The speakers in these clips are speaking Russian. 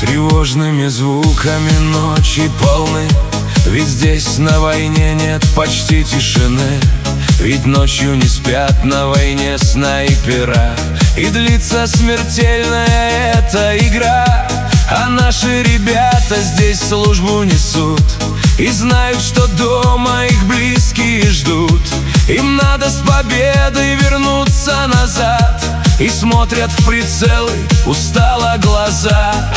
Тревожными звуками ночи полны, ведь здесь на войне нет почти тишины. Ведь ночью не спят на войне снайпера, и длится смертельная эта игра. А наши ребята здесь службу несут и знают, что дома их близкие ждут. Им надо с победой вернуться назад, и смотрят в прицелы устало глаза.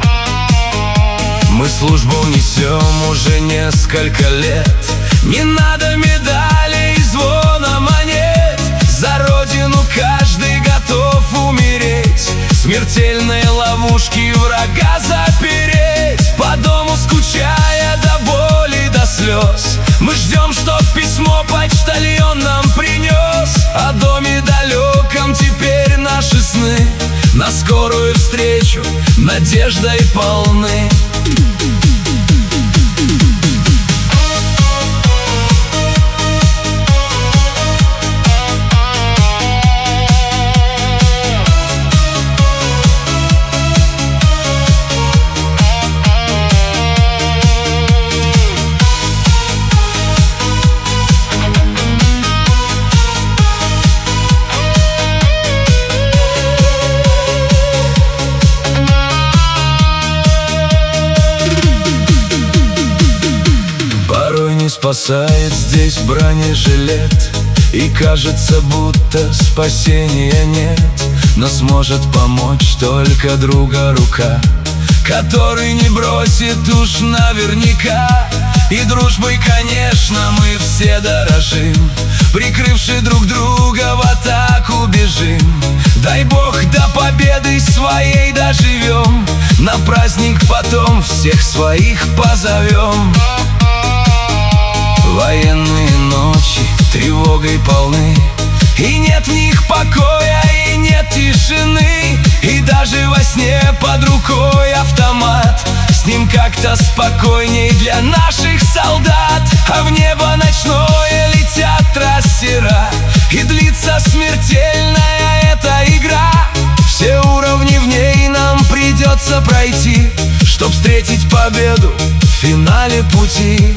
Мы службу несем уже несколько лет. Не надо медалей и звона монет. За родину каждый готов умереть, смертельные ловушки врага запереть. По дому скучая до боли, до слез, мы ждем, чтоб письмо почтальон нам принес. О доме далеком теперь наши сны на скорую встречу надеждой полны. Спасает здесь бронежилет, и кажется, будто спасения нет. Но сможет помочь только друга рука, который не бросит уж наверняка. И дружбой, конечно, мы все дорожим, прикрывши друг друга в атаку бежим. Дай Бог, до победы своей доживем, на праздник потом всех своих позовем. Военные ночи тревогой полны, и нет в них покоя, и нет тишины. И даже во сне под рукой автомат, с ним как-то спокойней для наших солдат. А в небо ночное летят трассера, и длится смертельная эта игра. Все уровни в ней нам придется пройти, чтоб встретить победу в финале пути.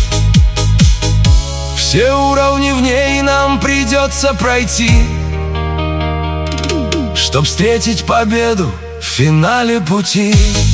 Все уровни в ней нам придется пройти, чтоб встретить победу в финале пути.